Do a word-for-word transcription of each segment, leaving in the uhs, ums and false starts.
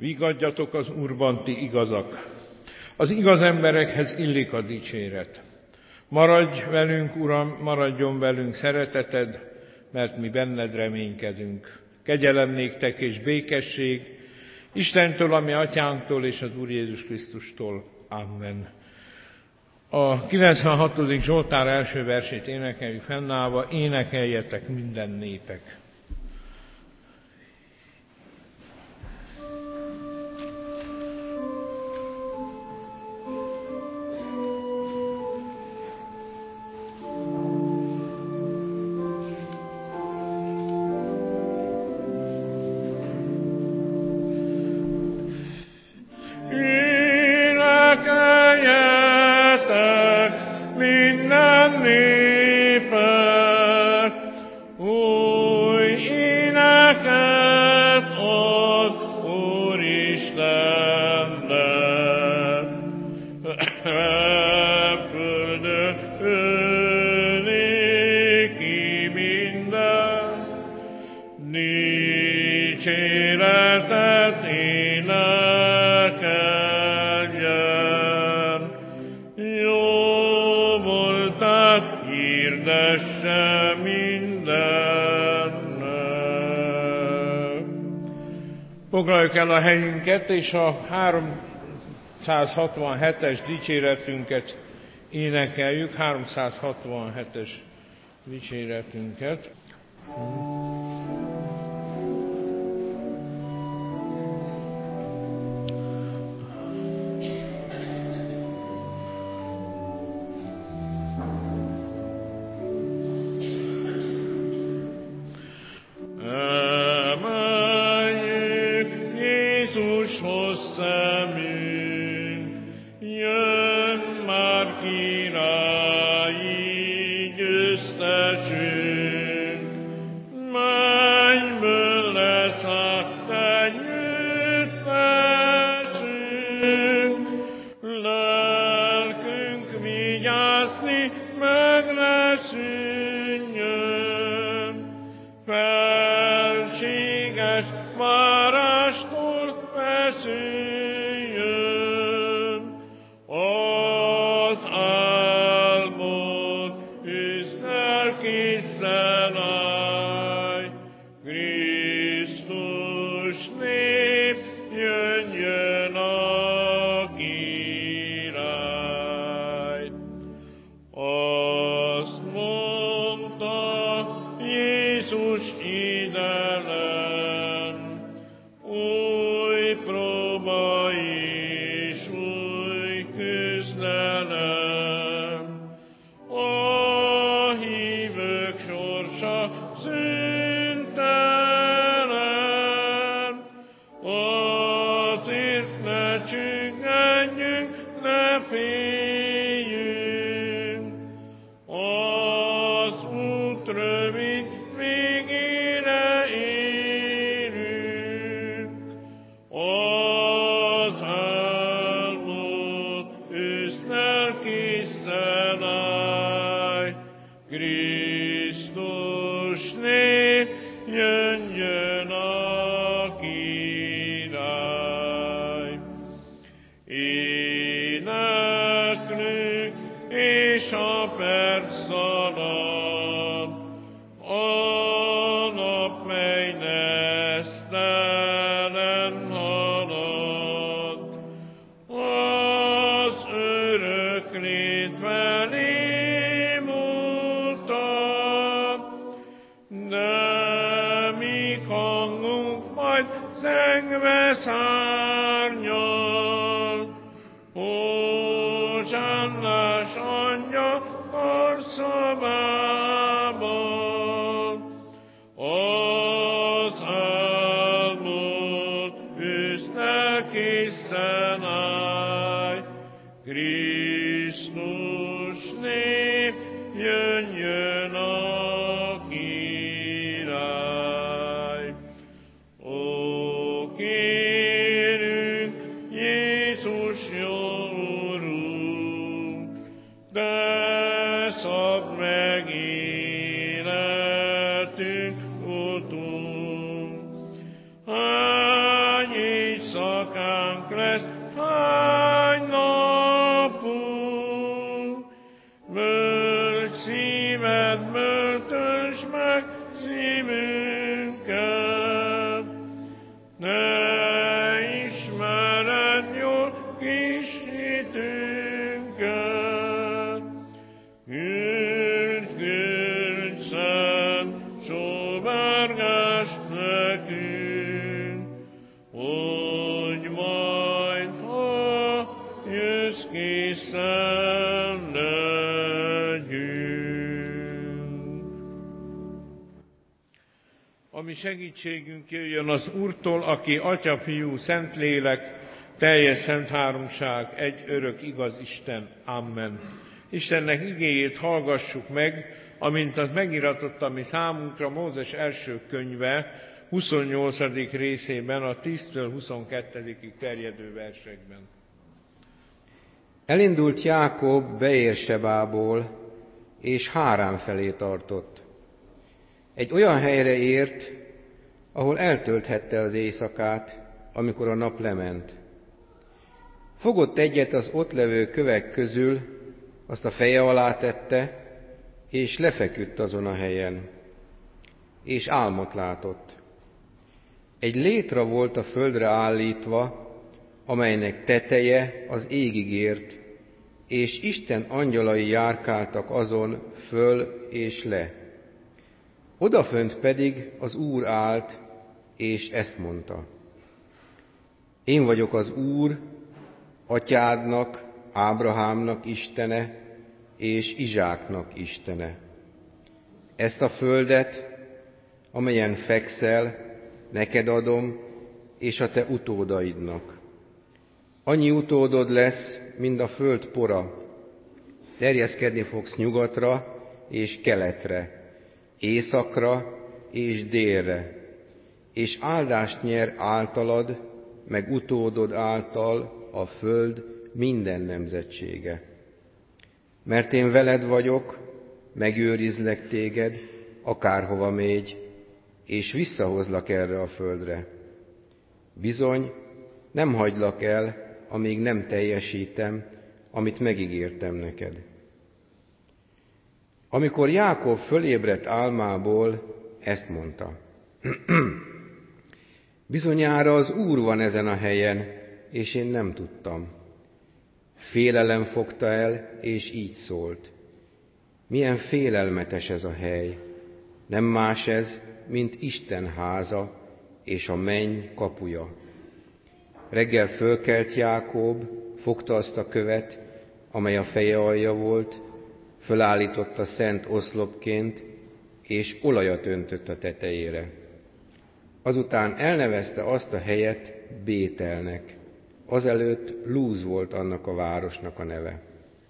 Vigadjatok az Úrban, ti igazak! Az igaz emberekhez illik a dicséret. Maradj velünk, Uram, maradjon velünk szereteted, mert mi benned reménykedünk. Kegyelem néktek és békesség Istentől, a mi atyánktól és az Úr Jézus Krisztustól. Amen. A kilencvenhatodik Zsoltár első versét énekeljük fennállva, énekeljetek minden népek. Foglaljuk el a helyünket, és a háromszázhatvanhetes dicséretünket énekeljük, háromszázhatvanhetes dicséretünket. Hány éjszaka hitünket. Küld, küld, szent sóvárgást nekünk, hogy majd, ha jössz készen legyünk. A mi segítségünk jöjjön az Úrtól, aki Atya, Fiú, Szentlélek, teljes szent háromság, egy örök igaz Isten. Amen. Istennek igéjét hallgassuk meg, amint az megiratott a mi számunkra Mózes első könyve huszonnyolcadik részében, a tíztől huszonkettőig terjedő versekben. Elindult Jákob Beérsebából, és Hárán felé tartott. Egy olyan helyre ért, ahol eltölthette az éjszakát, amikor a nap lement. Fogott egyet az ott levő kövek közül, azt a feje alá tette, és lefeküdt azon a helyen, és álmot látott. Egy létra volt a földre állítva, amelynek teteje az égig ért, és Isten angyalai járkáltak azon föl és le. Odafönt pedig az Úr állt, és ezt mondta: Én vagyok az Úr, atyádnak, Ábrahámnak Istene, és Izsáknak Istene. Ezt a földet, amelyen fekszel, neked adom, és a te utódaidnak. Annyi utódod lesz, mint a föld pora. Terjeszkedni fogsz nyugatra és keletre, északra és délre, és áldást nyer általad, meg utódod által a föld minden nemzetsége. Mert én veled vagyok, megőrizlek téged, akárhova mégy, és visszahozlak erre a földre. Bizony, nem hagylak el, amíg nem teljesítem, amit megígértem neked. Amikor Jákob fölébredt álmából, ezt mondta: Bizonyára az Úr van ezen a helyen, és én nem tudtam. Félelem fogta el, és így szólt: Milyen félelmetes ez a hely! Nem más ez, mint Isten háza, és a menny kapuja. Reggel fölkelt Jákob, fogta azt a követ, amely a feje alja volt, fölállította szent oszlopként, és olajat öntött a tetejére. Azután elnevezte azt a helyet Bételnek, azelőtt Lúz volt annak a városnak a neve.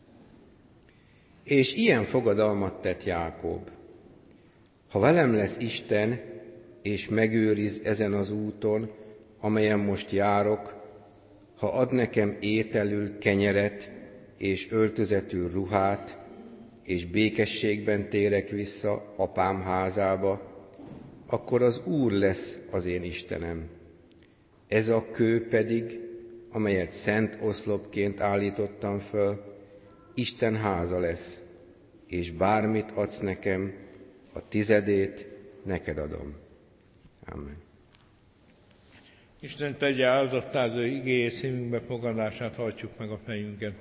És ilyen fogadalmat tett Jákob: Ha velem lesz Isten, és megőriz ezen az úton, amelyen most járok, ha ad nekem ételül kenyeret, és öltözetül ruhát, és békességben térek vissza apám házába, akkor az Úr lesz az én Istenem. Ez a kő pedig, amelyet szent oszlopként állítottam föl, Isten háza lesz, és bármit adsz nekem, a tizedét neked adom. Amen. Isten tegye áldottá az ő igéjét, szívünk befogadását, hajtsuk meg a fejünket.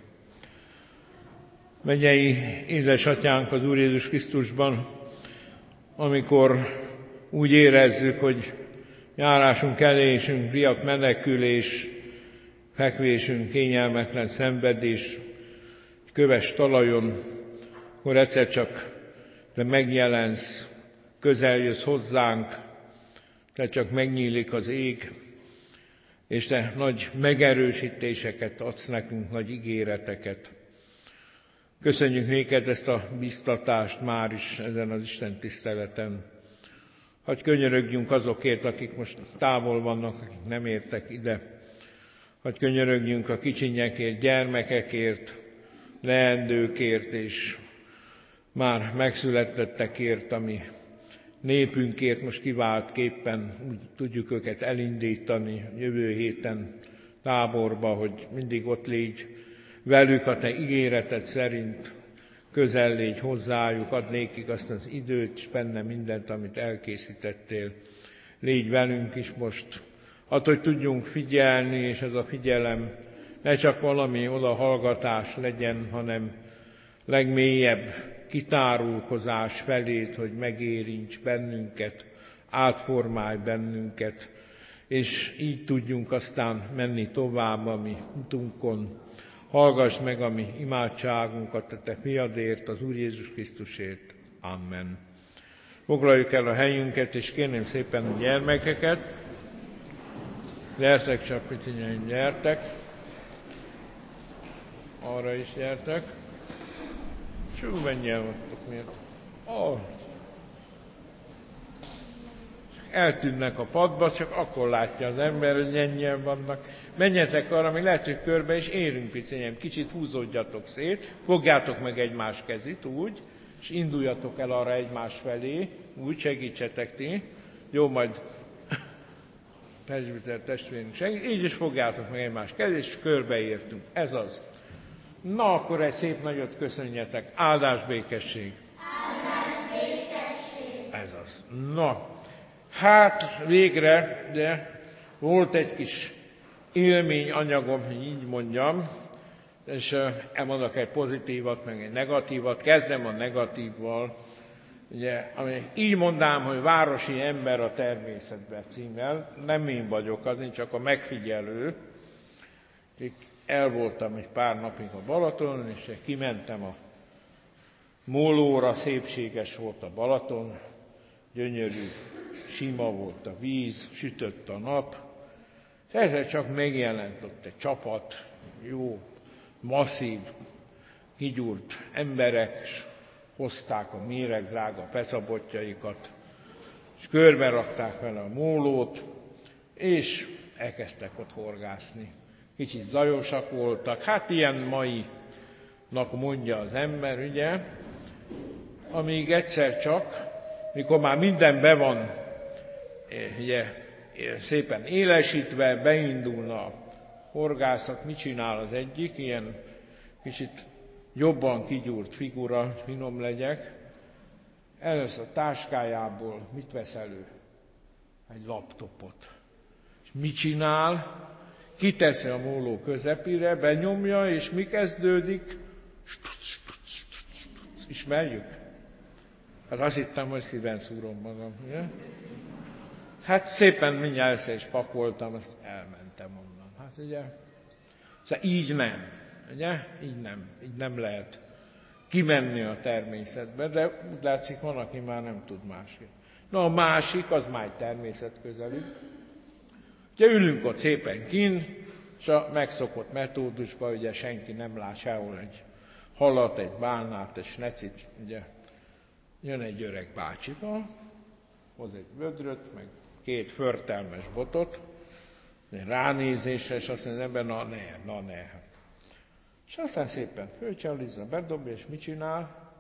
Mennyei édesatyánk az Úr Jézus Krisztusban, amikor úgy érezzük, hogy járásunk, kelésünk, riadt menekülés, fekvésünk, kényelmetlen szenvedés, köves talajon, akkor egyszer csak te megjelensz, közeljössz hozzánk, te csak megnyílik az ég, és te nagy megerősítéseket adsz nekünk, nagy ígéreteket. Köszönjük néked ezt a biztatást már is ezen az Isten tiszteleten. Hadd könyörögjünk azokért, akik most távol vannak, akik nem értek ide. Hadd könyörögjünk a kicsinyekért, gyermekekért, leendőkért és már megszülettettekért, ami népünkért most kiváltképpen úgy tudjuk őket elindítani jövő héten táborba, hogy mindig ott légy velük a te ígéreted szerint, közel légy hozzájuk, add nékik azt az időt, és benne mindent, amit elkészítettél. Légy velünk is most, add, hogy tudjunk figyelni, és ez a figyelem ne csak valami odahallgatás legyen, hanem legmélyebb kitárulkozás felét, hogy megérints bennünket, átformálj bennünket, és így tudjunk aztán menni tovább a mi utunkon. Hallgass meg a mi imádságunkat a Te fiadért, az Úr Jézus Krisztusért. Amen. Foglaljuk el a helyünket, és kérném szépen a gyermekeket. Gyertek csak, hogy gyertek. Arra is gyertek. Csú, mennyien vagytok miért? Oh. Eltűnnek a padba, csak akkor látja az ember, hogy ennyien vannak. Menjetek arra, még lehet, hogy körbe is érünk picényem. Kicsit húzódjatok szét, fogjátok meg egymás kezét úgy, és induljatok el arra egymás felé, úgy segítsetek ti. Jó, majd presbiter testvérünk segít. Így is fogjátok meg egymás kezét, és körbeértünk. Ez az. Na, akkor egy szép nagyot köszönjetek. Áldás, békesség. Áldás, békesség. Ez az. Na, hát végre, de volt egy kis élményanyagom, hogy így mondjam, és elmondok egy pozitívat, meg egy negatívat. Kezdem a negatívval. Ugye, ami így mondám, hogy városi ember a természetben címmel. Nem én vagyok az, én csak a megfigyelő. El voltam egy pár napig a Balatonon, és kimentem a mólóra, szépséges volt a Balaton, gyönyörű, sima volt a víz, sütött a nap, és ezzel csak megjelent ott egy csapat, jó, masszív, kigyúrt emberek, és hozták a méregdrága pecabotjaikat, és körbe rakták vele a mólót, és elkezdtek ott horgászni. Kicsit zajosak voltak, hát ilyen mainak mondja az ember, ugye, amíg egyszer csak, mikor már minden be van, ugye, szépen élesítve, beindulna a horgászat, mit csinál az egyik, ilyen kicsit jobban kigyúrt figura, finom legyek, először a táskájából mit vesz elő? Egy laptopot. És mit csinál? Kiteszi a móló közepére, benyomja, és mi kezdődik? Ismerjük? Hát azt hittem, hogy szíven szúrom magam. Ugye? Hát szépen mindjárt össze is pakoltam, azt elmentem onnan. Hát ugye, szóval így nem. Ugye? Így nem. Így nem lehet kimenni a természetbe, de úgy látszik, van, aki már nem tud másik. Na, a másik, az már egy természetközeli. Ugye ülünk ott szépen kint, és a megszokott metódusban ugye senki nem lát sehol egy halat, egy bálnát, egy snecit, ugye jön egy öreg bácsiba, hoz egy vödröt, meg két förtelmes botot, ránézésre, és azt mondja, ember, na ne, na ne. És aztán szépen fölcsalizza, bedobja, és mit csinál?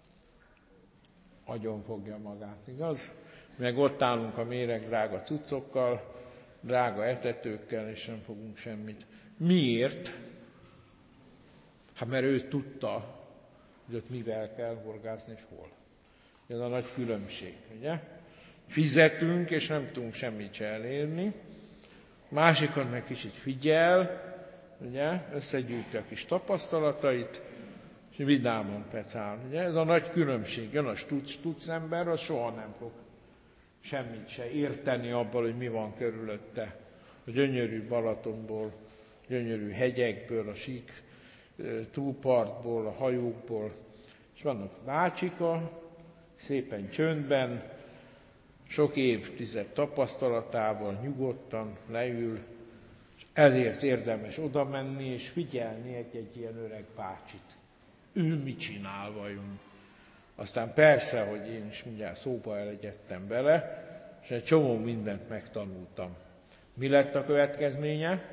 Agyon fogja magát, igaz? Meg ott állunk a méregdrága cuccokkal, drága etetőkkel, és nem fogunk semmit. Miért? Hát mert ő tudta, hogy ott mivel kell horgászni, és hol. Ez a nagy különbség, ugye? Fizetünk, és nem tudunk semmit se elérni. Másikon meg kicsit figyel, ugye? Összegyűjti a kis tapasztalatait, és vidáman pecál. Ugye? Ez a nagy különbség. Jön a stuc-stuc ember, az soha nem fog semmit se érteni abból, hogy mi van körülötte. A gyönyörű Balatonból, gyönyörű hegyekből, a sík túlpartból, a hajókból. És vannak bácsika, szépen csöndben, sok évtized tapasztalatával nyugodtan leül, és ezért érdemes oda menni és figyelni egy-egy ilyen öreg bácsit. Ő mit csinál vajon? Aztán persze, hogy én is mindjárt szóba elegyedtem bele, és egy csomó mindent megtanultam. Mi lett a következménye?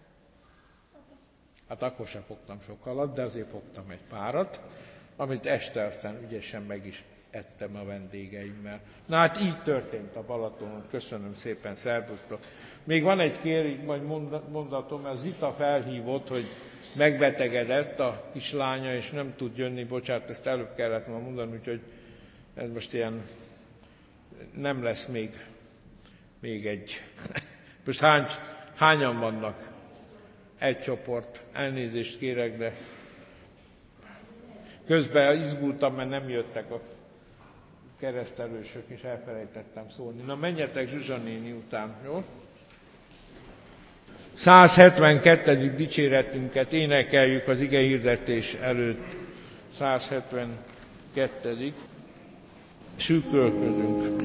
Hát akkor sem fogtam sok halat, de azért fogtam egy párat, amit este aztán ügyesen meg is ettem a vendégeimmel. Na hát így történt a Balatonon. Köszönöm szépen, szervusztok. Még van egy kér, majd mondatom, mert Zita felhívott, hogy megbetegedett a kislánya, és nem tud jönni, bocsánat, ezt előbb kellett ma mondani, úgyhogy ez most ilyen nem lesz még, még egy. Most hány, hányan vannak? egy csoport. Elnézést kérek, de közben izgultam, mert nem jöttek a keresztelősök, és elfelejtettem szólni. Na, menjetek Zsuzsa néni után, jó? száz hetvenkettedik dicséretünket énekeljük az igehirdetés előtt. száz hetvenkettedik Szűkölködünk.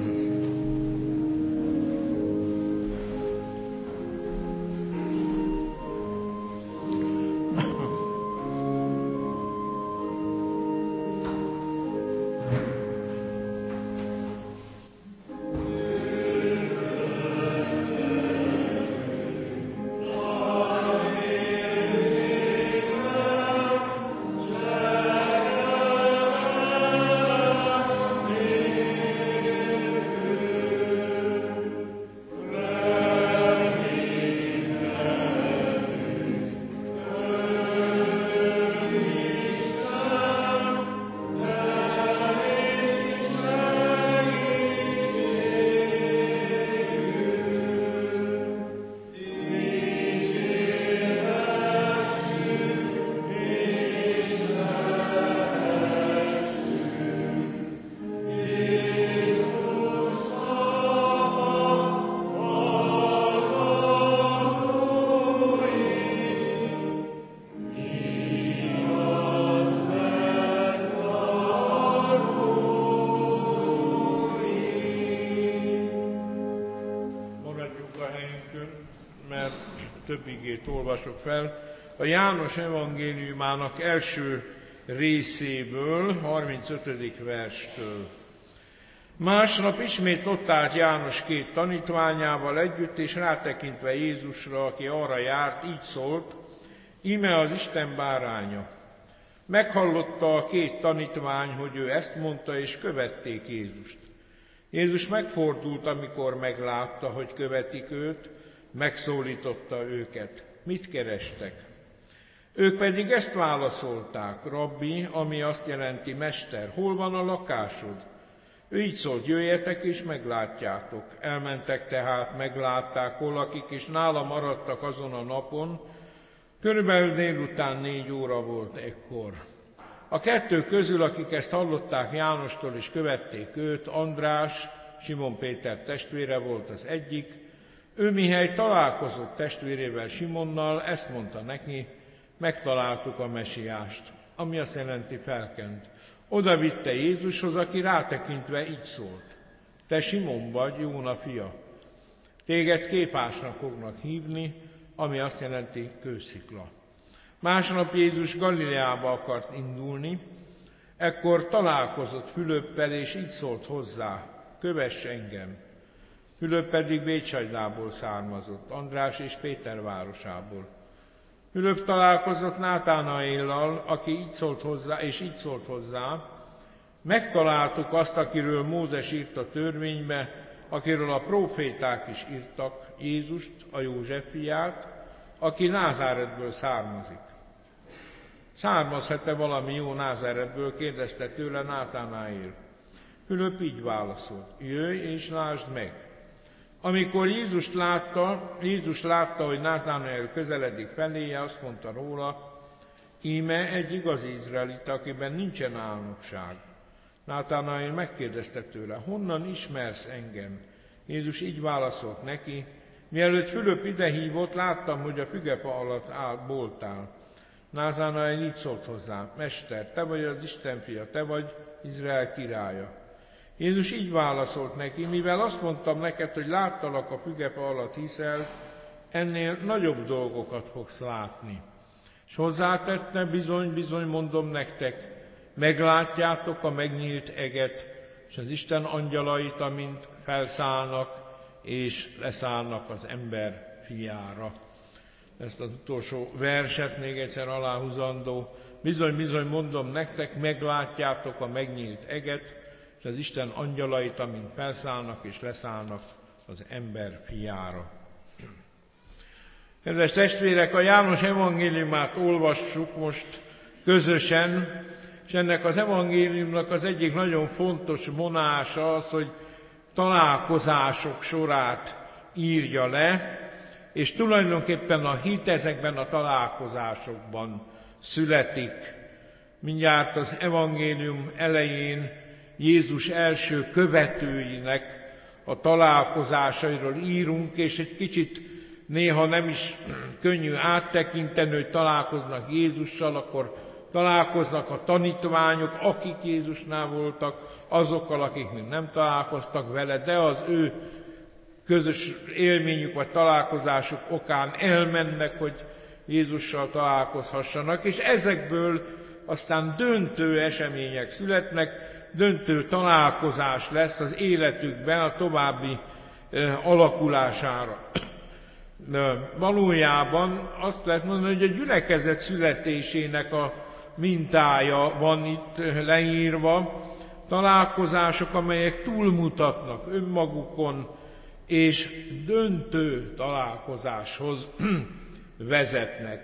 Több igét olvasok fel. A János evangéliumának első részéből, harmincötödik verstől. Másnap ismét ott állt János két tanítványával együtt, és rátekintve Jézusra, aki arra járt, így szólt: íme az Isten báránya. Meghallotta a két tanítvány, hogy ő ezt mondta, és követték Jézust. Jézus megfordult, amikor meglátta, hogy követik őt, megszólította őket. Mit kerestek? Ők pedig ezt válaszolták: Rabbi, ami azt jelenti mester, hol van a lakásod? Ő így szólt: jöjjetek és meglátjátok. Elmentek tehát, meglátták, hol lakik, és nála maradtak azon a napon. Körülbelül délután négy óra volt ekkor. A kettő közül, akik ezt hallották Jánostól és követték őt, András, Simon Péter testvére volt az egyik. Ő mihely találkozott testvérével, Simonnal, ezt mondta neki: megtaláltuk a mesiást, ami azt jelenti felkent. Oda vitte Jézushoz, aki rátekintve így szólt: te Simon vagy, Jóna fia. Téged Kéfásnak fognak hívni, ami azt jelenti kőszikla. Másnap Jézus Galileába akart indulni, ekkor találkozott Fülöppel, és így szólt hozzá: kövess engem. Fülöp pedig Bécsajdából származott, András és Péter városából. Fülöp találkozott Nátánaéllal, aki így szólt hozzá, és így szólt hozzá: megtaláltuk azt, akiről Mózes írt a törvénybe, akiről a próféták is írtak, Jézust, a József fiát, aki Názáretből származik. Származhat-e valami jó Názáretből? Kérdezte tőle Nátánaél. Fülöp így válaszolt: jöjj és lásd meg. Amikor Jézus látta, Jézus látta, hogy Nátánaél közeledik feléje, azt mondta róla: íme egy igazi izraelita, akiben nincsen álnokság. Nátánaél megkérdezte tőle: honnan ismersz engem? Jézus így válaszolt neki: mielőtt Fülöp idehívott, láttam, hogy a fügefa alatt áll, boltál. Nátánaél így szólt hozzá: mester, te vagy az Isten fia, te vagy Izrael királya. Jézus így válaszolt neki: mivel azt mondtam neked, hogy láttalak a fügefa alatt hiszel, ennél nagyobb dolgokat fogsz látni. És hozzátette: bizony, bizony mondom nektek, meglátjátok a megnyílt eget, és az Isten angyalait, amint felszállnak és leszállnak az ember fiára. Ezt az utolsó verset még egyszer aláhúzandó: bizony, bizony mondom nektek, meglátjátok a megnyílt eget, és az Isten angyalait, amint felszállnak és leszállnak az ember fiára. Kedves testvérek, a János evangéliumát olvassuk most közösen, és ennek az evangéliumnak az egyik nagyon fontos vonása az, hogy találkozások sorát írja le, és tulajdonképpen a hit ezekben a találkozásokban születik. Mindjárt az evangélium elején Jézus első követőinek a találkozásairól írunk, és egy kicsit néha nem is könnyű áttekinteni, hogy találkoznak Jézussal, akkor találkoznak a tanítványok, akik Jézusnál voltak, azokkal, akik még nem találkoztak vele, de az ő közös élményük vagy találkozásuk okán elmennek, hogy Jézussal találkozhassanak, és ezekből aztán döntő események születnek, döntő találkozás lesz az életükben a további alakulására. Valójában azt lehet mondani, hogy a gyülekezet születésének a mintája van itt leírva, találkozások, amelyek túlmutatnak önmagukon, és döntő találkozáshoz vezetnek.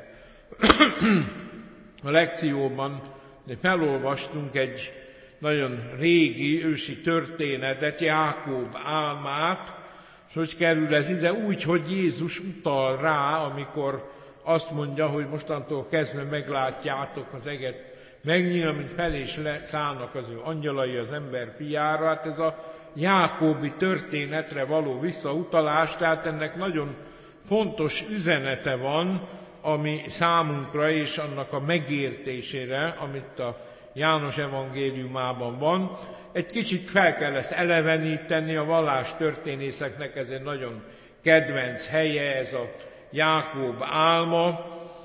A lekcióban felolvastunk egy nagyon régi, ősi történetet, Jákob álmát, és hogy kerül ez ide? Úgy, hogy Jézus utal rá, amikor azt mondja, hogy mostantól kezdve meglátjátok az eget megnyílni, mint fel és leszállnak az ő angyalai az ember fiára. Hát ez a jákóbi történetre való visszautalás, tehát ennek nagyon fontos üzenete van, ami számunkra és annak a megértésére, amit a János evangéliumában van. Egy kicsit fel kell ezt eleveníteni, a vallástörténészeknek ez egy nagyon kedvenc helye, ez a Jákob álma,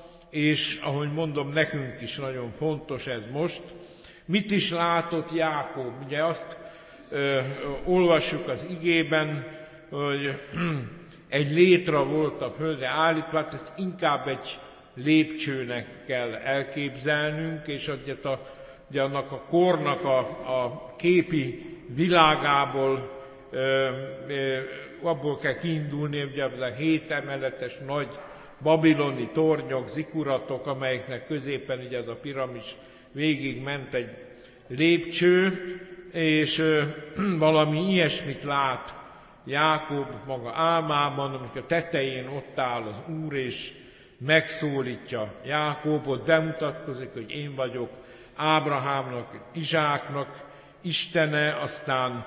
és ahogy mondom, nekünk is nagyon fontos ez most. Mit is látott Jákob? Ugye azt ö, olvassuk az igében, hogy egy létra volt a földre állítva, hát ezt inkább egy lépcsőnek kell elképzelnünk, és ugye, a, ugye annak a kornak a, a képi világából ö, ö, abból kell kiindulni, ugye az a hét emeletes nagy babiloni tornyok, zikuratok, amelyeknek középen ugye ez a piramis végig ment egy lépcső, és ö, valami ilyesmit lát Jákob maga álmában, amikor a tetején ott áll az Úr, és megszólítja Jákobot, bemutatkozik, hogy én vagyok Ábrahámnak, Izsáknak Istene, aztán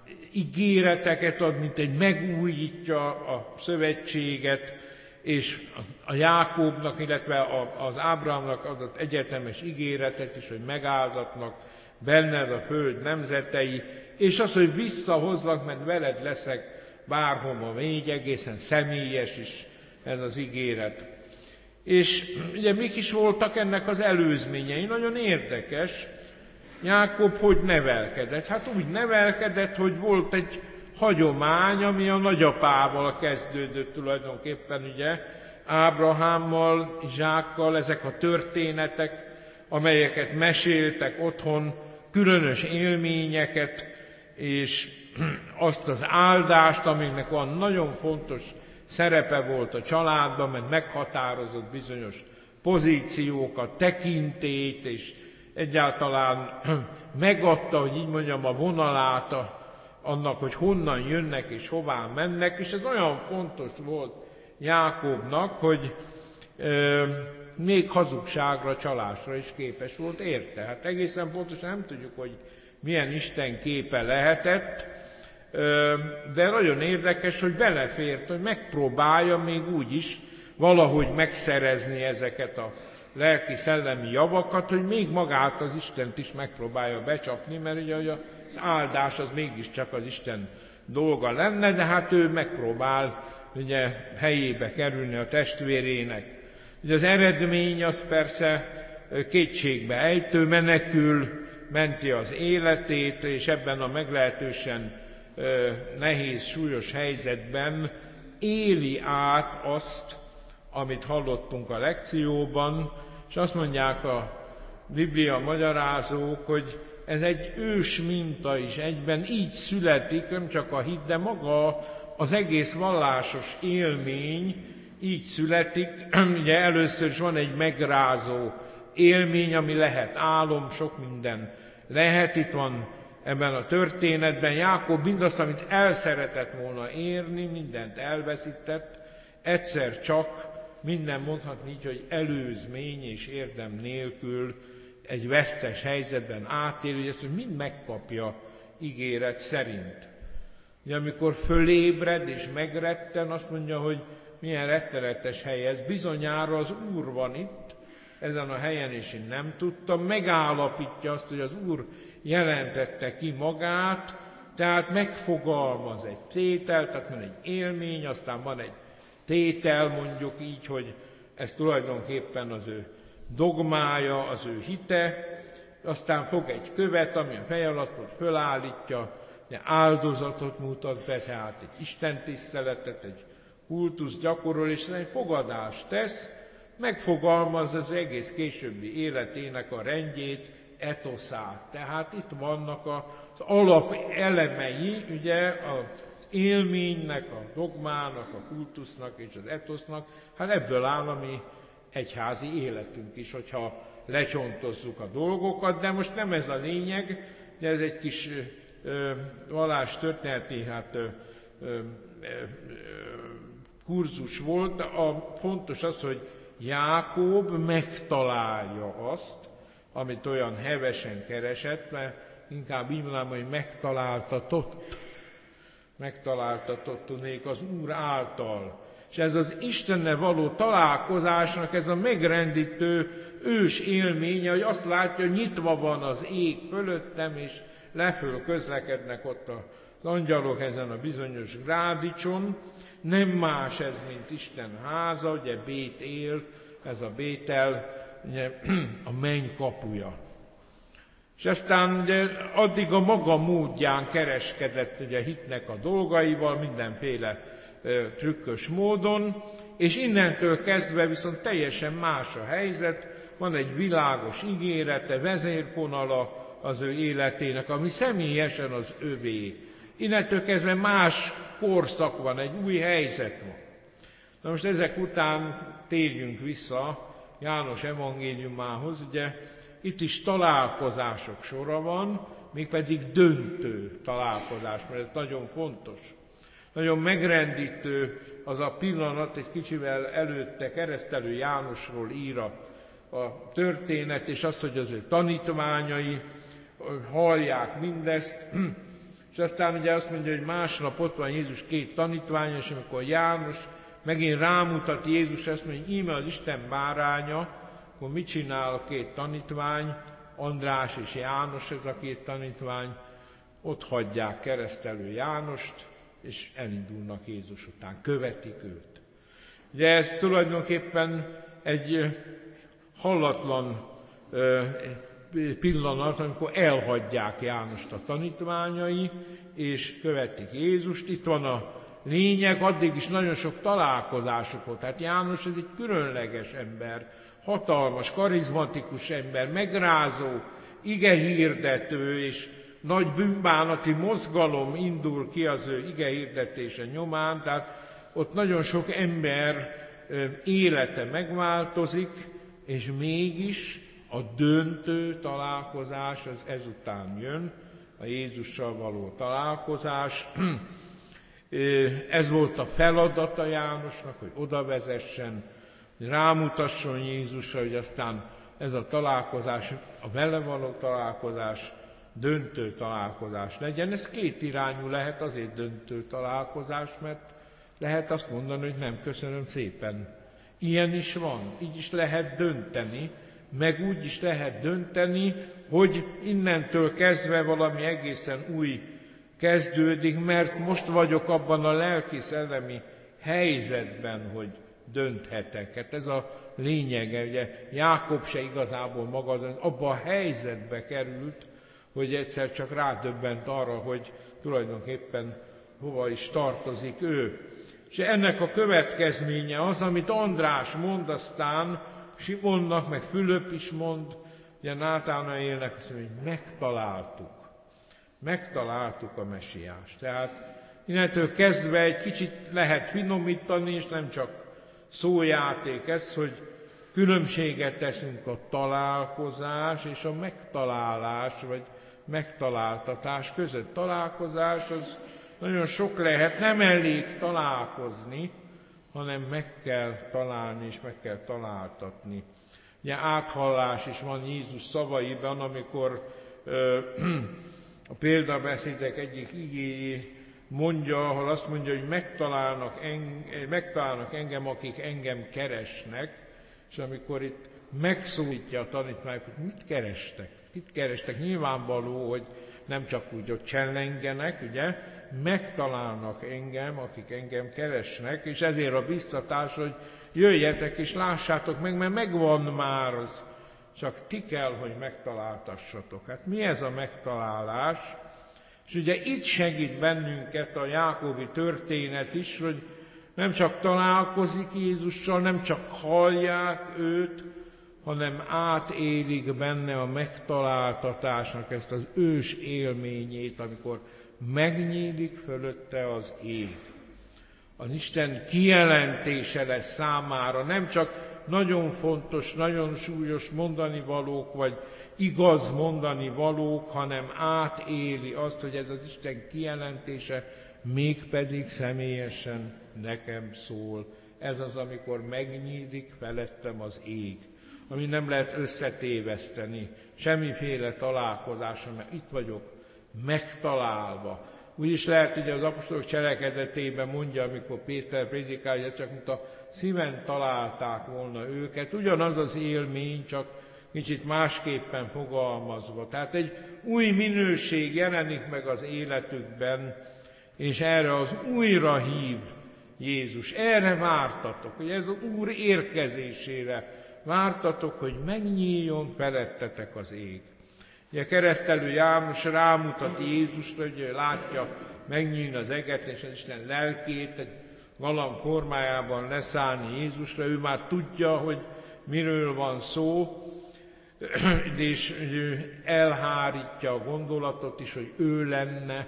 ígéreteket ad, mint egy megújítja a szövetséget, és a Jákobnak, illetve az Ábrahámnak adott egyetemes ígéretet is, hogy megáldhatnak benned a föld nemzetei, és az, hogy visszahozlak, mert veled leszek bárhova mégy, egészen személyes is ez az ígéret. És ugye mik is voltak ennek az előzményei? Nagyon érdekes. Jákob hogy nevelkedett? Hát úgy nevelkedett, hogy volt egy hagyomány, ami a nagyapával kezdődött tulajdonképpen, ugye, Ábrahámmal, Izsákkal, ezek a történetek, amelyeket meséltek otthon, különös élményeket, és azt az áldást, aminek van nagyon fontos szerepe volt a családban, mert meghatározott bizonyos pozíciókat, tekintélyt, és egyáltalán megadta, hogy így mondjam, a vonalát a, annak, hogy honnan jönnek és hová mennek, és ez olyan fontos volt Jákobnak, hogy ö, még hazugságra, csalásra is képes volt érte. Hát egészen pontosan nem tudjuk, hogy milyen Isten képe lehetett, ö, de nagyon érdekes, hogy belefért, hogy megpróbálja még úgy is valahogy megszerezni ezeket a lelki-szellemi javakat, hogy még magát az Istent is megpróbálja becsapni, mert ugye az áldás az mégiscsak az Isten dolga lenne, de hát ő megpróbál ugye helyébe kerülni a testvérének. Ugye az eredmény az persze kétségbe ejtő, menekül, menti az életét, és ebben a meglehetősen nehéz, súlyos helyzetben éli át azt, amit hallottunk a lekcióban, és azt mondják a Biblia magyarázók, hogy ez egy ős minta is egyben, így születik, nem csak a hit, de maga az egész vallásos élmény így születik. Ugye először is van egy megrázó élmény, ami lehet álom, sok minden lehet. Itt van ebben a történetben Jákob mindazt, amit el szeretett volna érni, mindent elveszített, egyszer csak minden mondhatni így, hogy előzmény és érdem nélkül egy vesztes helyzetben átél, hogy ezt mind megkapja ígéret szerint. Ugye amikor fölébred és megretten, azt mondja, hogy milyen rettenetes hely ez. Bizonyára az Úr van itt, ezen a helyen, és én nem tudtam. Megállapítja azt, hogy az Úr jelentette ki magát, tehát megfogalmaz egy tételt, tehát van egy élmény, aztán van egy tétel, mondjuk így, hogy ez tulajdonképpen az ő dogmája, az ő hite, aztán fog egy követ, ami a fej alatt, hogy fölállítja, áldozatot mutat be, tehát egy istentiszteletet, egy kultusz gyakorol, és egy fogadást tesz, megfogalmaz az egész későbbi életének a rendjét, etoszát. Tehát itt vannak az alap elemei, ugye, az élménynek, a dogmának, a kultusznak és az etosznak, hát ebből áll a mi egyházi életünk is, hogyha lecsontozzuk a dolgokat, de most nem ez a lényeg, de ez egy kis ö, vallástörténeti hát, ö, ö, ö, kurzus volt. A fontos az, hogy Jákob megtalálja azt, amit olyan hevesen keresett, mert inkább így mondanám, hogy megtaláltatott. Megtaláltatott tudnék az Úr által. És ez az Istennel való találkozásnak ez a megrendítő ős élménye, hogy azt látja, hogy nyitva van az ég fölöttem, és leföl közlekednek ott az angyalok ezen a bizonyos grádicson. Nem más ez, mint Isten háza, ugye Bét él, ez a Bétel, ugye, a menny kapuja. És aztán ugye, addig a maga módján kereskedett ugye, hitnek a dolgaival, mindenféle ö, trükkös módon, és innentől kezdve viszont teljesen más a helyzet, van egy világos ígérete, vezérfonala az ő életének, ami személyesen az övé. Innentől kezdve más korszak van, egy új helyzet van. Na most ezek után térjünk vissza János evangéliumához, ugye itt is találkozások sora van, mégpedig döntő találkozás, mert ez nagyon fontos. Nagyon megrendítő az a pillanat, egy kicsivel előtte Keresztelő Jánosról ír a, a történet, és azt, hogy az ő tanítványai hallják mindezt, és aztán ugye azt mondja, hogy másnap ott van Jézus két tanítványa, és amikor János megint rámutat Jézus, azt mondja, hogy íme az Isten báránya, akkor mit csinál a két tanítvány, András és János, ez a két tanítvány, ott hagyják Keresztelő Jánost, és elindulnak Jézus után, követik őt. Ugye ez tulajdonképpen egy hallatlan pillanat, amikor elhagyják Jánost a tanítványai, és követik Jézust. Itt van a lényeg, addig is nagyon sok találkozásuk volt. Tehát János ez egy különleges ember, hatalmas, karizmatikus ember, megrázó, igehirdető, és nagy bűnbánati mozgalom indul ki az ő igehirdetése nyomán, tehát ott nagyon sok ember élete megváltozik, és mégis a döntő találkozás az ezután jön, a Jézussal való találkozás. Ez volt a feladata Jánosnak, hogy oda vezessen, hogy rámutasson Jézusra, hogy aztán ez a találkozás, a vele való találkozás döntő találkozás legyen. Ez két irányú lehet, azért döntő találkozás, mert lehet azt mondani, hogy nem, köszönöm szépen. Ilyen is van, így is lehet dönteni, meg úgy is lehet dönteni, hogy innentől kezdve valami egészen új kezdődik, mert most vagyok abban a lelki-szellemi helyzetben, hogy dönthetek. Hát ez a lényege, ugye Jákob se igazából maga, az abban a helyzetbe került, hogy egyszer csak rádöbbent arra, hogy tulajdonképpen hova is tartozik ő. És ennek a következménye az, amit András mond, aztán Simonnak, meg Fülöp is mond, ugye Nátánaélnek azt mondja, hogy megtaláltuk. Megtaláltuk a mesiást. Tehát innentől kezdve egy kicsit lehet finomítani, és nem csak szójáték ez, hogy különbséget teszünk a találkozás és a megtalálás, vagy megtaláltatás között. Találkozás az nagyon sok lehet, nem elég találkozni, hanem meg kell találni és meg kell találtatni. Ugye áthallás is van Jézus szavaiban, amikor ö, a példabeszédek egyik igéjé mondja, ahol azt mondja, hogy megtalálnak, eng- megtalálnak engem, akik engem keresnek, és amikor itt megszólítja a tanítványokat, mit kerestek? Mit kerestek? Nyilvánvaló, hogy nem csak úgy ott csellengenek, ugye, megtalálnak engem, akik engem keresnek, és ezért a biztatás, hogy jöjjetek és lássátok meg, mert megvan már az, csak ti kell, hogy megtaláltassatok. Hát mi ez a megtalálás? És ugye itt segít bennünket a jákobi történet is, hogy nem csak találkozik Jézussal, nem csak hallják őt, hanem átélik benne a megtaláltatásnak ezt az ős élményét, amikor megnyílik fölötte az ég. Az Isten kijelentése lesz számára, nem csak nagyon fontos, nagyon súlyos mondani valók, vagy igaz mondani valók, hanem átéli azt, hogy ez az Isten kijelentése mégpedig személyesen nekem szól. Ez az, amikor megnyílik felettem az ég, ami nem lehet összetéveszteni, semmiféle találkozásra, mert itt vagyok megtalálva. Úgy is lehet, hogy az apostolok cselekedetében mondja, amikor Péter prédikál, hogy csak mint a szíven találták volna őket. Ugyanaz az élmény, csak kicsit másképpen fogalmazva. Tehát egy új minőség jelenik meg az életükben, és erre az újra hív Jézus. Erre vártatok, hogy ez az Úr érkezésére vártatok, hogy megnyíljon felettetek az ég. Ugye keresztelő János rámutat Jézusra, hogy ő látja megnyílni az eget, és az Isten lelkét egy galamb formájában leszállni Jézusra. Ő már tudja, hogy miről van szó, és ő elhárítja a gondolatot is, hogy ő lenne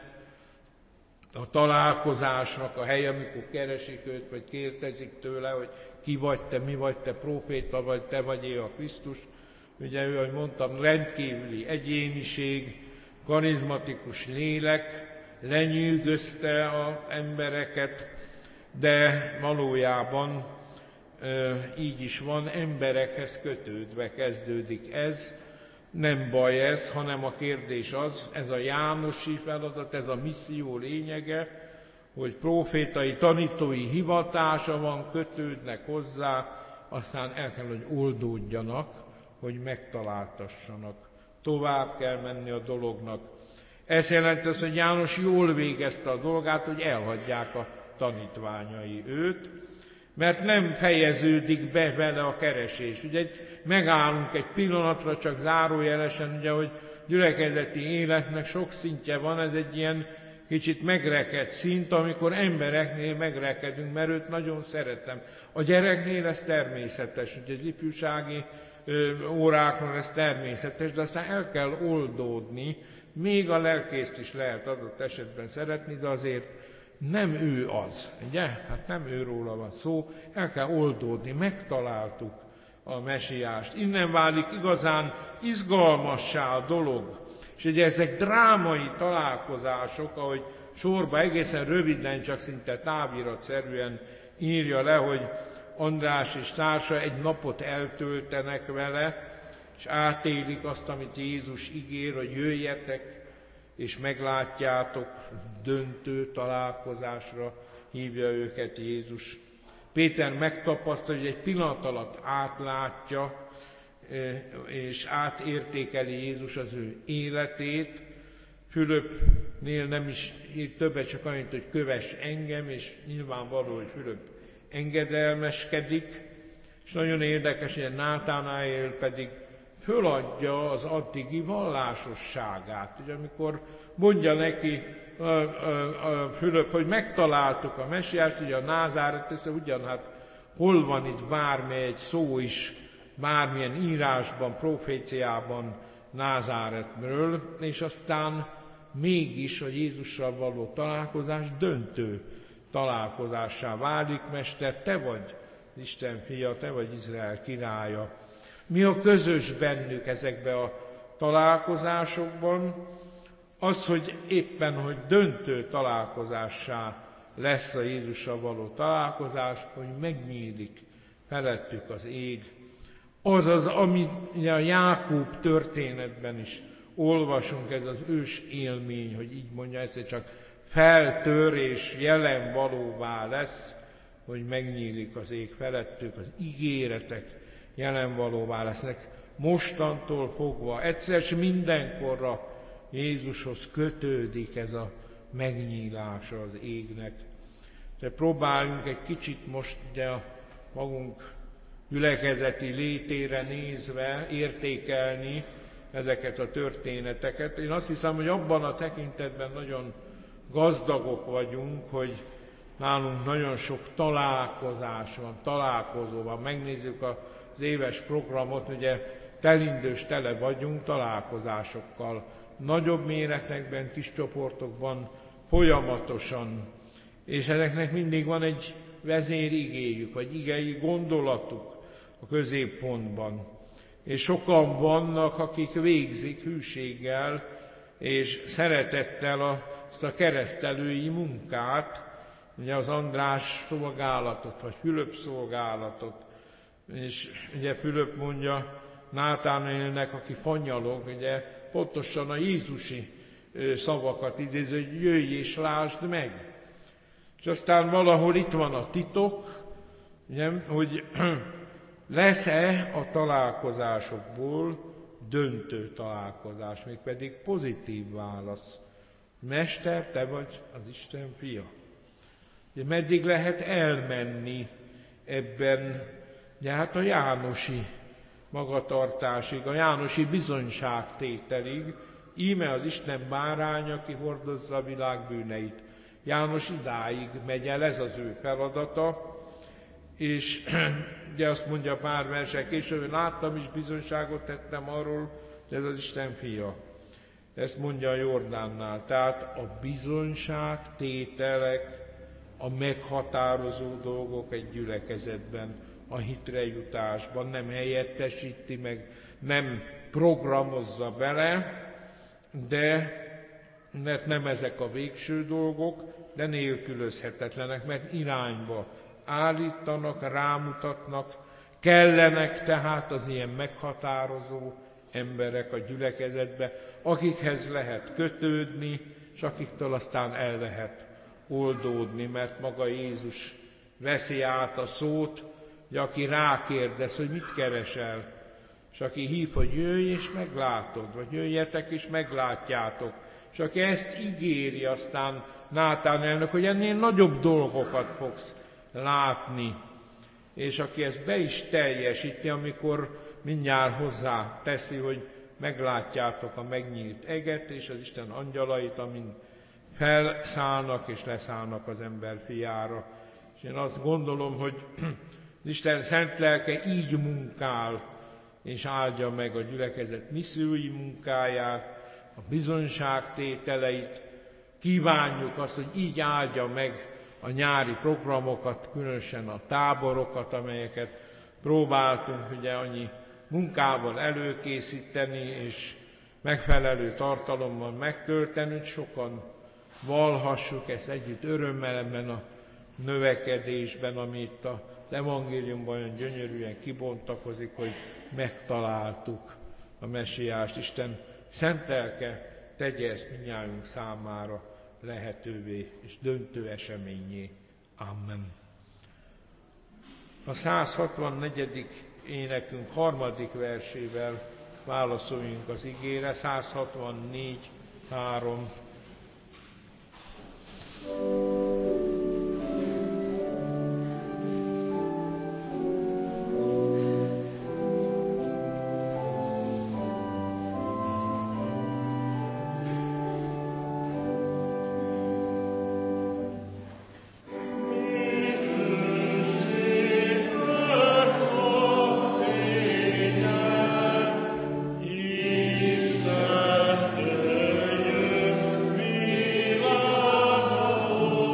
a találkozásnak a helye, amikor keresik őt, vagy kérdezik tőle, hogy ki vagy te, mi vagy te, próféta vagy, te vagy a Krisztus. Ugye ő, ahogy mondtam, rendkívüli egyéniség, karizmatikus lélek, lenyűgözte az embereket, de valójában e, így is van, emberekhez kötődve kezdődik ez. Nem baj ez, hanem a kérdés az, ez a jánosi feladat, ez a misszió lényege, hogy prófétai, tanítói hivatása van, kötődnek hozzá, aztán el kell, hogy oldódjanak, hogy megtaláltassanak. Tovább kell menni a dolognak. Ez jelenti azt, hogy János jól végezte a dolgát, hogy elhagyják a tanítványai őt, mert nem fejeződik be vele a keresés. Ugye megállunk egy pillanatra, csak zárójelesen, ugye, hogy gyülekezeti életnek sok szintje van, ez egy ilyen kicsit megrekedt szint, amikor embereknél megrekedünk, mert őt nagyon szeretem. A gyereknél ez természetes, ugye egy ifjúsági órákon ez természetes, de aztán el kell oldódni, még a lelkészt is lehet adott esetben szeretni, de azért nem ő az, ugye? Hát nem őróla van szó, el kell oldódni, megtaláltuk a mesiást. Innen válik igazán izgalmassá a dolog. És ugye ezek drámai találkozások, ahogy sorba egészen röviden, csak szinte táviratszerűen írja le, hogy András és társa egy napot eltöltenek vele, és átélik azt, amit Jézus ígér, hogy jöjjetek, és meglátjátok, döntő találkozásra hívja őket Jézus. Péter megtapasztalja, hogy egy pillanat alatt átlátja, és átértékeli Jézus az ő életét. Fülöpnél nem is ír többet, csak annyit, hogy kövess engem, és nyilvánvaló, hogy Fülöp engedelmeskedik, és nagyon érdekes, hogy Nátánael pedig föladja az addigi vallásosságát. Ugye amikor mondja neki a, a, a Fülöp, hogy megtaláltuk a mesiást, ugye a Názáret, ugyan hát hol van itt bármely egy szó is, bármilyen írásban, proféciában Názáretről, és aztán mégis a Jézussal való találkozás döntő találkozássá válik. Mester, te vagy Isten fia, te vagy Izrael királya. Mi a közös bennük ezekben a találkozásokban? Az, hogy éppen, hogy döntő találkozássá lesz a Jézussal való találkozás, hogy megnyílik felettük az ég. Azaz, amit a Jákób történetben is olvasunk, ez az ős élmény, hogy így mondja, egyszer csak feltör és jelen valóvá lesz, hogy megnyílik az ég felettük, az ígéretek jelen valóvá lesznek. Mostantól fogva, egyszer s mindenkorra Jézushoz kötődik ez a megnyílása az égnek. De próbáljunk egy kicsit most ugye a magunk gyülekezeti létére nézve értékelni ezeket a történeteket. Én azt hiszem, hogy abban a tekintetben nagyon gazdagok vagyunk, hogy nálunk nagyon sok találkozás van, találkozó van. Megnézzük az éves programot, ugye telindős tele vagyunk találkozásokkal. Nagyobb méretekben, kis csoportokban folyamatosan. És ezeknek mindig van egy vezérigéjük, vagy igei gondolatuk a középpontban. És sokan vannak, akik végzik hűséggel és szeretettel azt a keresztelői munkát, ugye az András szolgálatot, vagy Fülöp szolgálatot. És ugye Fülöp mondja Nátánélnek, aki fanyalog, ugye pontosan a jézusi szavakat idéző, hogy jöjj és lásd meg. És aztán valahol itt van a titok, ugye, hogy lesz-e a találkozásokból döntő találkozás, mégpedig pozitív válasz. Mester, te vagy az Isten fia. Ugye, meddig lehet elmenni ebben, ugye, hát a jánosi magatartásig, a jánosi bizonyságtételig, íme az Isten bárány, aki hordozza a világ bűneit. János idáig megy el, ez az ő feladata, és ugye azt mondja pár versek később, hogy láttam is bizonyságot tettem arról, hogy ez az Isten fia. Ezt mondja a Jordánnál. Tehát a bizonyságtételek, a meghatározó dolgok egy gyülekezetben, a hitre jutásban nem helyettesíti meg, nem programozza bele, de mert nem ezek a végső dolgok, de nélkülözhetetlenek, mert irányba állítanak, rámutatnak, kellenek tehát az ilyen meghatározó emberek a gyülekezetbe, akikhez lehet kötődni, és akiktől aztán el lehet oldódni, mert maga Jézus veszi át a szót, hogy aki rákérdez, hogy mit keresel, és aki hív, hogy jöjj és meglátod, vagy jöjjetek és meglátjátok, és aki ezt ígéri aztán Nátánélnek, hogy ennél nagyobb dolgokat fogsz látni, és aki ezt be is teljesíti, amikor mindjárt hozzá teszi, hogy meglátjátok a megnyílt eget, és az Isten angyalait, amin felszállnak és leszállnak az ember fiára. És én azt gondolom, hogy az Isten szent lelke így munkál, és áldja meg a gyülekezet missziói munkáját, a bizonyságtételeit. Kívánjuk azt, hogy így áldja meg a nyári programokat, különösen a táborokat, amelyeket próbáltunk ugye annyi munkával előkészíteni, és megfelelő tartalommal megtölteni, hogy sokan valhassuk ezt együtt örömmel ebben a növekedésben, ami itt az evangéliumban olyan gyönyörűen kibontakozik, hogy megtaláltuk a Mesiást. Isten szent lelke tegye ezt mindnyájunk számára lehetővé és döntő eseményé. Amen. A száz hatvannegyedik énekünk harmadik versével válaszoljunk az igére. száz hatvannégy három. Oh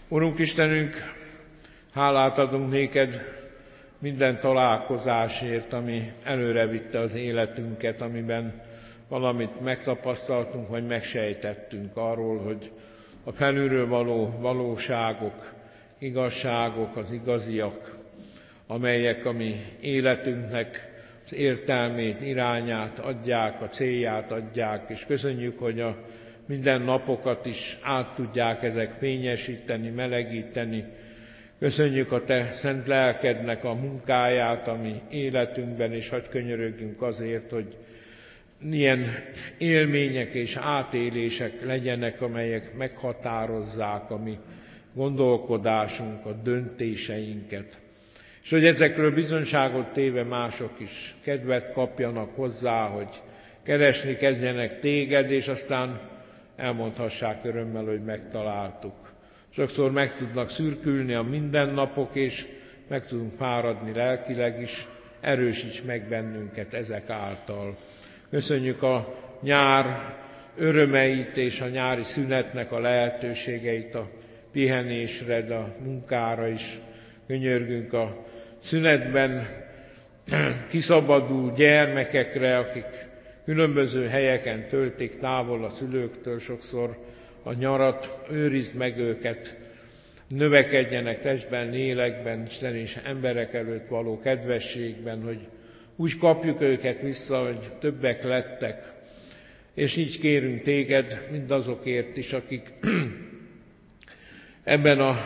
Urunk Istenünk, hálát adunk néked minden találkozásért, ami előrevitte az életünket, amiben valamit megtapasztaltunk, vagy megsejtettünk arról, hogy a felülről való valóságok, igazságok, az igaziak, amelyek a mi életünknek az értelmét, irányát adják, a célját adják, és köszönjük, hogy a minden napokat is át tudják ezek fényesíteni, melegíteni. Köszönjük a Te szent lelkednek a munkáját a mi életünkben, és hadd könyörögjünk azért, hogy ilyen élmények és átélések legyenek, amelyek meghatározzák a mi gondolkodásunkat, döntéseinket. És hogy ezekről bizonyságot téve mások is kedvet kapjanak hozzá, hogy keresni kezdjenek téged, és aztán elmondhassák örömmel, hogy megtaláltuk. Sokszor meg tudnak szürkülni a mindennapok, és meg tudunk fáradni lelkileg is, erősíts meg bennünket ezek által. Köszönjük a nyár örömeit és a nyári szünetnek a lehetőségeit, a pihenésre, de a munkára is. Könyörgünk a szünetben kiszabadult gyermekekre, akik különböző helyeken töltik távol a szülőktől sokszor a nyarat, őrizd meg őket, növekedjenek testben, lélekben, Isten és emberek előtt való kedvességben, hogy úgy kapjuk őket vissza, hogy többek lettek. És így kérünk téged mindazokért is, akik ebben az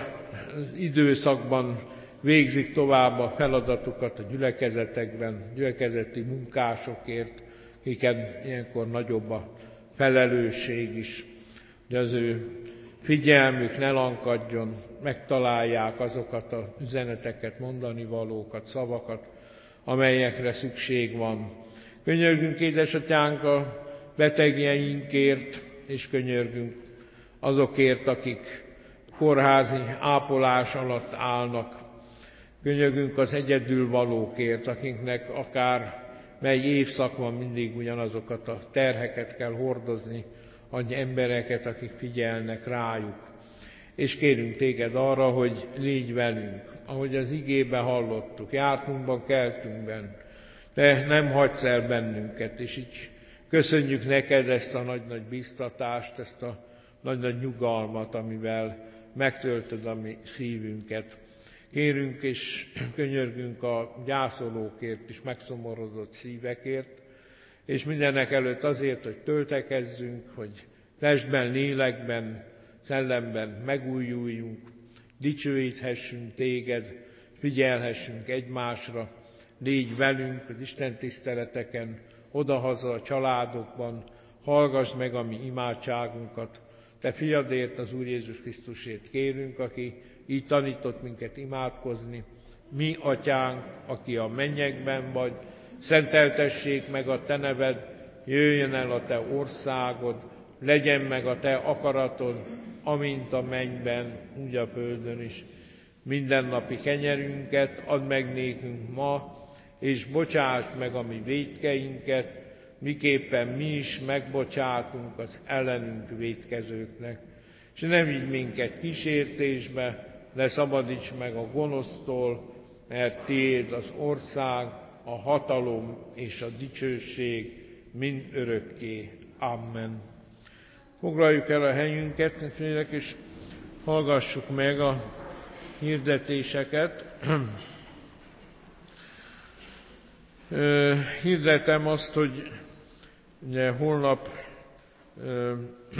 időszakban végzik tovább a feladatukat a gyülekezetekben, gyülekezeti munkásokért, akiket ilyenkor nagyobb a felelősség is, hogy az ő figyelmük ne lankadjon, megtalálják azokat az üzeneteket, mondani valókat, szavakat, amelyekre szükség van. Könyörgünk, édesatyánk, a betegjeinkért, és könyörgünk azokért, akik kórházi ápolás alatt állnak. Könyörgünk az egyedülvalókért, akiknek akár mely évszak van, mindig ugyanazokat a terheket kell hordozni, adj embereket, akik figyelnek rájuk. És kérünk téged arra, hogy légy velünk, ahogy az igében hallottuk, jártunkban, keltünkben, de nem hagysz el bennünket, és így köszönjük neked ezt a nagy-nagy biztatást, ezt a nagy-nagy nyugalmat, amivel megtöltöd a mi szívünket. Kérünk és könyörgünk a gyászolókért is, megszomorodott szívekért, és mindenek előtt azért, hogy töltekezzünk, hogy testben, lélekben, szellemben megújuljunk, dicsőíthessünk téged, figyelhessünk egymásra, légy velünk az Isten tiszteleteken, odahaza a családokban, hallgass meg a mi imádságunkat. Te fiadért, az Úr Jézus Krisztusért kérünk, aki így tanított minket imádkozni. Mi, atyánk, aki a mennyekben vagy, szenteltessék meg a te neved, jöjjön el a te országod, legyen meg a te akaratod, amint a mennyben, úgy a földön is. Mindennapi kenyerünket add meg nékünk ma, és bocsáss meg a mi vétkeinket, miképpen mi is megbocsátunk az ellenünk vétkezőknek. És ne vigy minket kísértésbe, de szabadíts meg a gonosztól, mert tiéd az ország, a hatalom és a dicsőség mind örökké. Amen. Foglaljuk el a helyünket, testvérek, és hallgassuk meg a hirdetéseket. Hirdetem azt, hogy ugye holnap ö,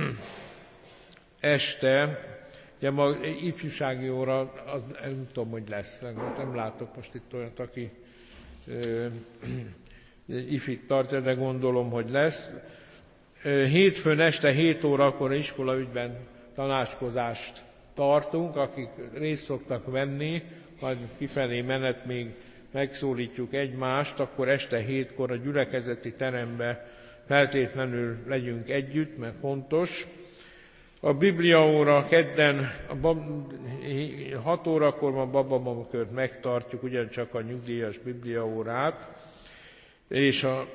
este, ugye ma ifjúsági óra, az, nem tudom, hogy lesz, nem látok most itt olyat, aki ö, ifit tartja, de gondolom, hogy lesz. Hétfőn este hét órakor iskolaügyben tanácskozást tartunk, akik részt szoktak venni, majd kifelé menet még megszólítjuk egymást, akkor este hétkor a gyülekezeti terembe feltétlenül legyünk együtt, mert fontos. A bibliaóra kedden hat órakor ma babamamkört megtartjuk, ugyancsak a nyugdíjas bibliaórát, és a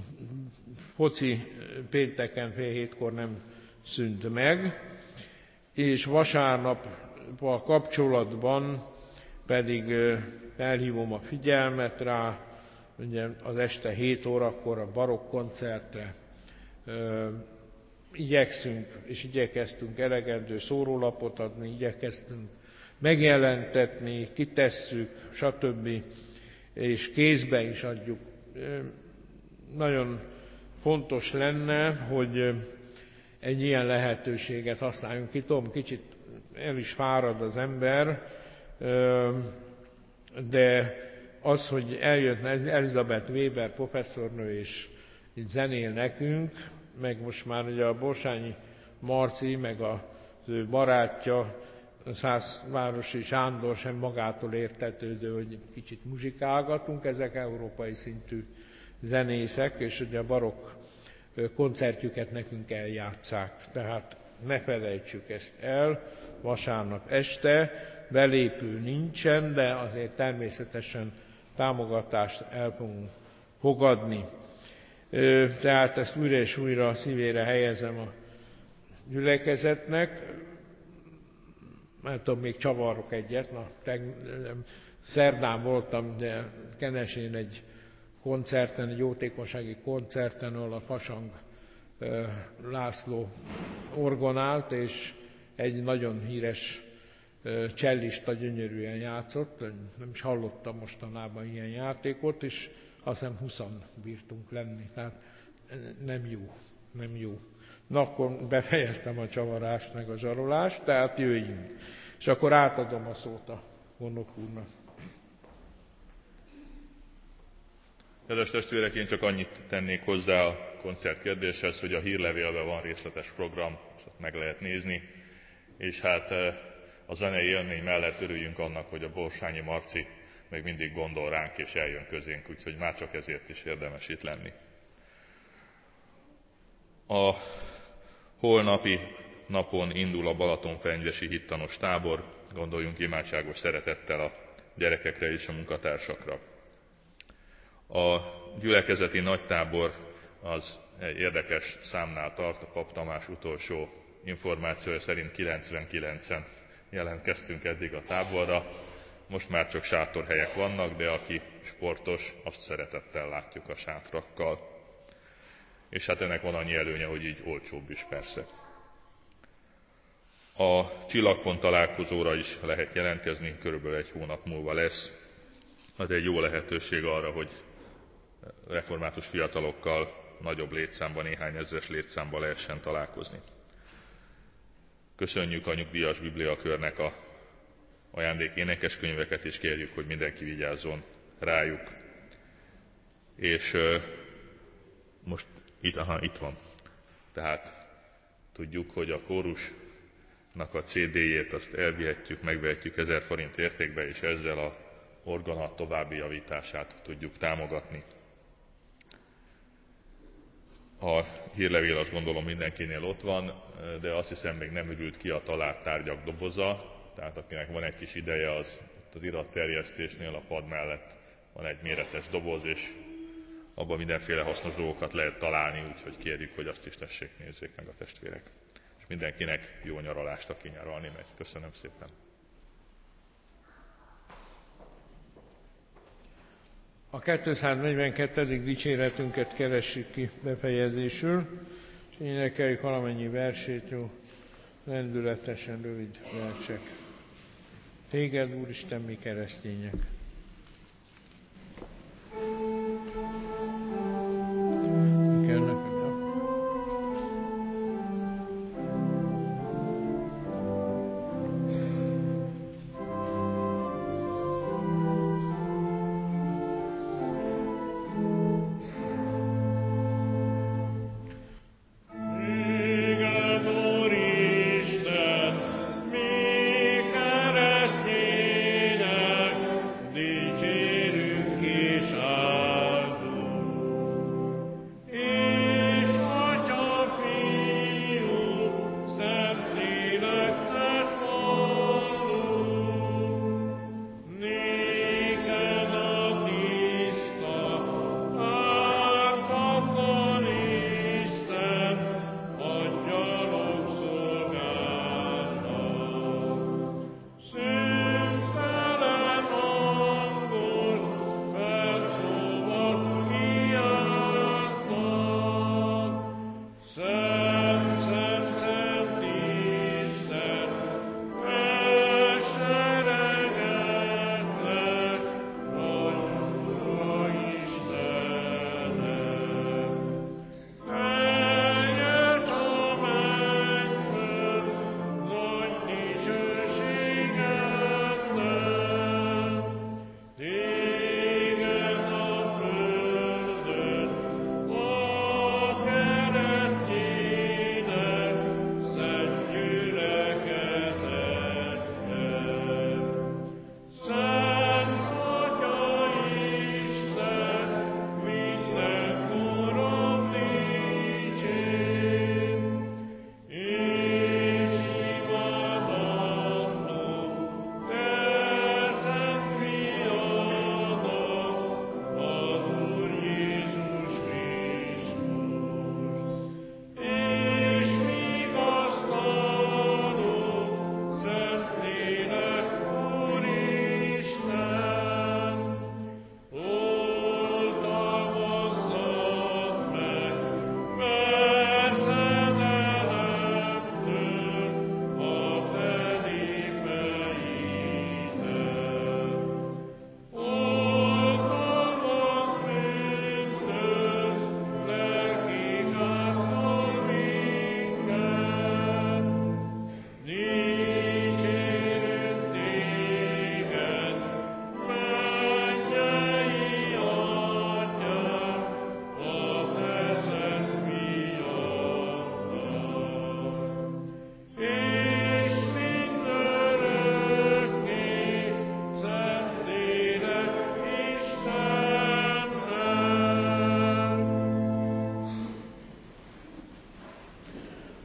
foci pénteken fél hétkor nem szűnt meg. és vasárnappal kapcsolatban pedig felhívom a figyelmet rá, ugye az este hét órakor a barokk koncertre igyekszünk és igyekeztünk elegendő szórólapot adni, igyekeztünk megjelentetni, kitesszük, stb. És kézbe is adjuk. Nagyon fontos lenne, hogy egy ilyen lehetőséget használjunk ki. Tudom, kicsit el is fárad az ember, de az, hogy eljött Elizabeth Weber professzornő és itt zenél nekünk, meg most már ugye a Borsányi Marci, meg az ő barátja, Szászvárosi Sándor sem magától értetődő, hogy kicsit muzsikálgatunk, ezek európai szintű zenészek, és ugye a barokk koncertjüket nekünk eljátsszák. Tehát ne felejtsük ezt el, vasárnap este, belépő nincsen, de azért természetesen támogatást el fogunk fogadni. Tehát ezt újra és újra a szívére helyezem a gyülekezetnek. Nem tudom, még csavarok egyet. Na, teg, szerdán voltam, de Kenesén egy koncerten, egy jótékonysági koncerten, ahol a Fasang László orgonált, és egy nagyon híres csellista gyönyörűen játszott. Nem is hallottam mostanában ilyen játékot, és azt hiszem húszan bírtunk lenni. Tehát nem jó, nem jó. Na, akkor befejeztem a csavarást, meg a zsarolást, tehát jöjjünk. És akkor átadom a szót a gondnok úrnak. Kedves testvérek, én csak annyit tennék hozzá a koncert kérdéshez, hogy a hírlevélben van részletes program, és ott meg lehet nézni, és hát a zenei élmény mellett örüljünk annak, hogy a Borsányi Marci még mindig gondol ránk és eljön közénk, úgyhogy már csak ezért is érdemes itt lenni. A holnapi napon indul a Balatonfenyvesi hittanos tábor, gondoljunk imádságos szeretettel a gyerekekre és a munkatársakra. A gyülekezeti nagytábor az egy érdekes számnál tart, a Pap Tamás utolsó információja szerint kilencvenkilencen jelentkeztünk eddig a táborra. Most már csak sátorhelyek vannak, de aki sportos, azt szeretettel látjuk a sátrakkal. És hát ennek van annyi előnye, hogy így olcsóbb is persze. A Csillagpont találkozóra is lehet jelentkezni, körülbelül egy hónap múlva lesz. Az egy jó lehetőség arra, hogy református fiatalokkal nagyobb létszámban, néhány ezres létszámban lehessen találkozni. Köszönjük a nyugdíjas bibliakörnek a ajándék énekeskönyveket, és kérjük, hogy mindenki vigyázzon rájuk. És uh, most itt, aha, itt van. Tehát tudjuk, hogy a kórusnak a cé dé-jét azt elvihetjük, megvehetjük ezer forint értékbe, és ezzel a orgona további javítását tudjuk támogatni. A hírlevél, azt gondolom, mindenkinél ott van, de azt hiszem, még nem ürült ki a talált tárgyak doboza, tehát akinek van egy kis ideje, az az iratterjesztésnél a pad mellett van egy méretes doboz, és abban mindenféle hasznos dolgokat lehet találni, úgyhogy kérjük, hogy azt is tessék, nézzék meg a testvérek. És mindenkinek jó nyaralást, aki nyaralni megy. Köszönöm szépen! A kétszáznegyvenkettedik dicséretünket keressük ki befejezésül, és énekeljük valamennyi versét, jó, lendületesen rövid versek. Téged, Úristen, mi keresztények! Isten, mi keresztények,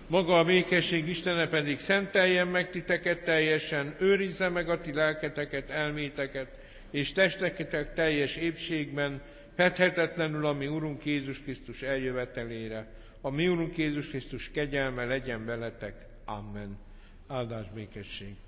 Maga a békesség Istene pedig szenteljen meg titeket teljesen, őrizze meg a ti lelketeket, elméteket és testeketek teljes épségben, fedhetetlenül a mi Urunk Jézus Krisztus eljövetelére. A mi Urunk Jézus Krisztus kegyelme legyen veletek. Amen. Áldás békesség.